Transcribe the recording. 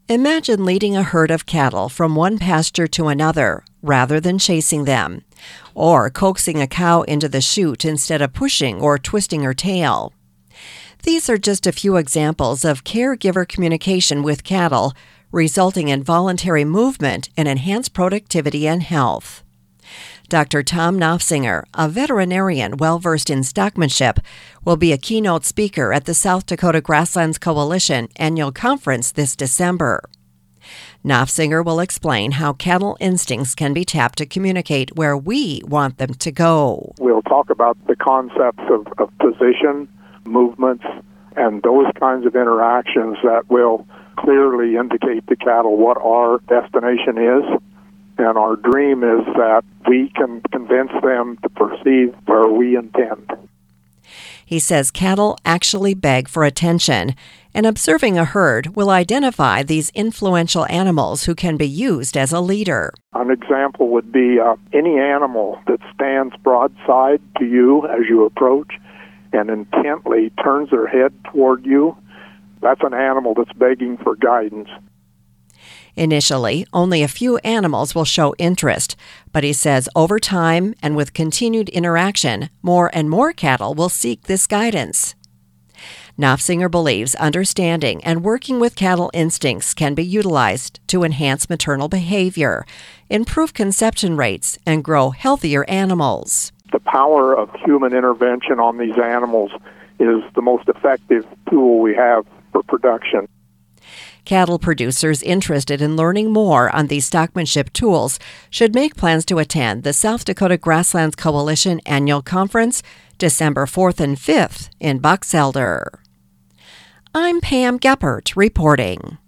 Imagine leading a herd of cattle from one pasture to another rather than chasing them, or coaxing a cow into the chute instead of pushing or twisting her tail. These are just a few examples of caregiver communication with cattle, resulting in voluntary movement and enhanced productivity and health. Dr. Tom Nofsinger, a veterinarian well-versed in stockmanship, will be a keynote speaker at the South Dakota Grasslands Coalition annual conference this December. Nofsinger will explain how cattle instincts can be tapped to communicate where we want them to go. We'll talk about the concepts of position, movements, and those kinds of interactions that will clearly indicate to cattle what our destination is. And our dream is that we can convince them to proceed where we intend. He says cattle actually beg for attention, and observing a herd will identify these influential animals who can be used as a leader. An example would be any animal that stands broadside to you as you approach and intently turns their head toward you. That's an animal that's begging for guidance. Initially, only a few animals will show interest, but he says over time and with continued interaction, more and more cattle will seek this guidance. Nofsinger believes understanding and working with cattle instincts can be utilized to enhance maternal behavior, improve conception rates, and grow healthier animals. The power of human intervention on these animals is the most effective tool we have for production. Cattle producers interested in learning more on these stockmanship tools should make plans to attend the South Dakota Grasslands Coalition annual conference December 4th and 5th in Box Elder. I'm Pam Geppert reporting.